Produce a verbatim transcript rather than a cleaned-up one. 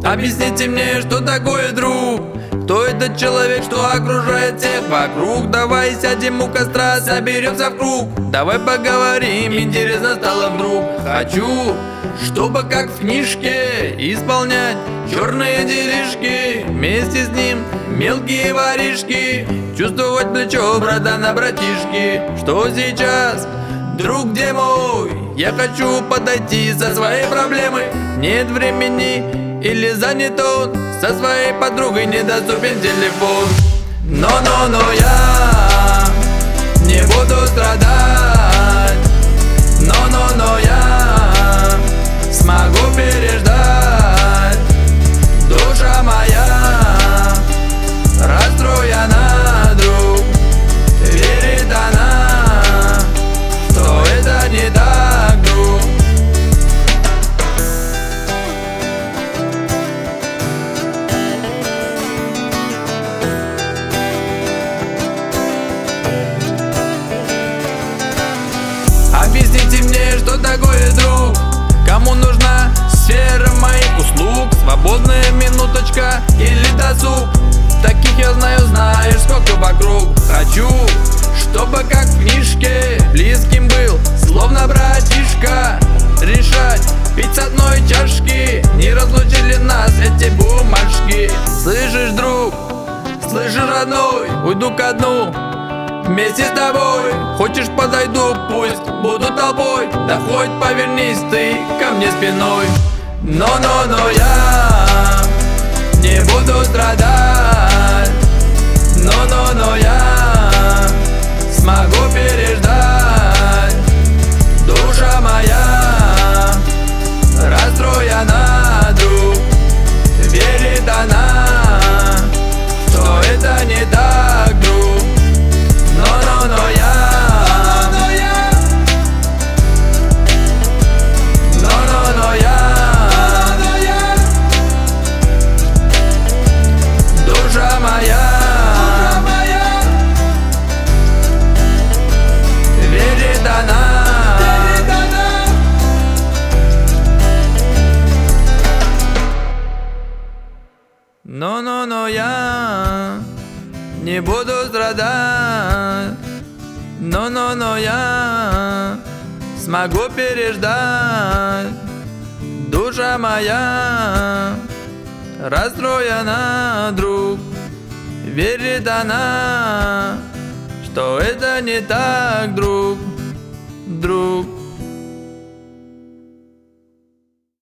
Объясните мне, что такое друг? Кто этот человек, что окружает всех вокруг? Давай сядем у костра, соберемся в круг. Давай поговорим, интересно стало вдруг. Хочу, чтобы как в книжке исполнять черные делишки. Вместе с ним мелкие воришки, чувствовать плечо брата на братишки. Что сейчас, друг, где мой? Я хочу подойти со своей проблемой. Нет времени или занят он, со своей подругой недоступен телефон. Но-но-но я не буду страдать. Но-но-но я смогу переждать. Душа моя расстроена, друг. Верит она, что это не так, друг. Объясните мне, что такое друг? Кому нужна сфера моих услуг? Свободная минуточка или досуг? Таких я знаю, знаешь, сколько вокруг. Хочу, чтобы как в книжке близким был, словно братишка. Решать, пить с одной чашки, не разлучили нас эти бумажки. Слышишь, друг, слышишь, родной, уйду ко дну вместе с тобой. Хочешь, подойду, пусть буду толпой. Да хоть повернись ты ко мне спиной. Но-но-но я не буду страдать. Но-но-но я смогу переждать. Душа моя расстроена, друг. Верит она, что это не так, друг. Но-но-но я, но-но-но я, душа моя, верит она, но-но-но я не буду страдать. Но-но-но я смогу переждать. Душа моя расстроена, друг. Верит она, что это не так, друг, друг.